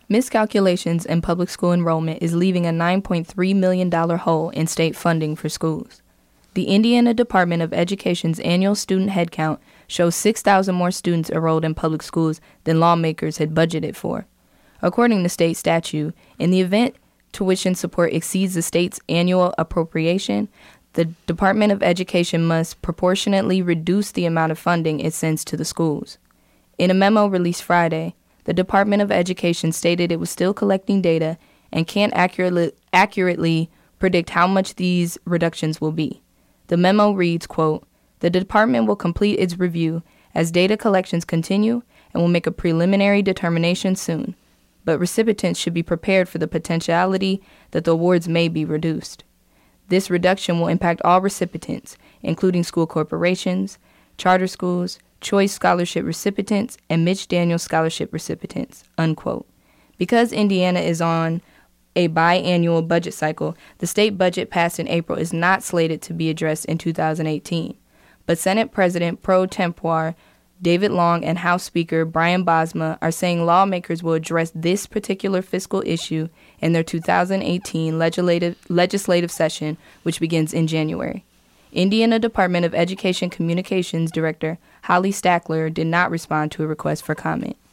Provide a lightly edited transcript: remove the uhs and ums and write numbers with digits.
Miscalculations in public school enrollment is leaving a $9.3 million hole in state funding for schools. The Indiana Department of Education's annual student headcount shows 6,000 more students enrolled in public schools than lawmakers had budgeted for. According to state statute, in the event tuition support exceeds the state's annual appropriation, the Department of Education must proportionately reduce the amount of funding it sends to the schools. In a memo released Friday, the Department of Education stated it was still collecting data and can't accurately predict how much these reductions will be. The memo reads, quote, "The department will complete its review as data collections continue and will make a preliminary determination soon, but recipients should be prepared for the potentiality that the awards may be reduced. This reduction will impact all recipients, including school corporations, charter schools, Choice Scholarship recipients, and Mitch Daniels Scholarship recipients," unquote. Because Indiana is on a biannual budget cycle, the state budget passed in April is not slated to be addressed in 2018. But Senate President pro tempore David Long and House Speaker Brian Bosma are saying lawmakers will address this particular fiscal issue in their 2018 legislative session, which begins in January. Indiana Department of Education Communications Director Holly Stackler did not respond to a request for comment.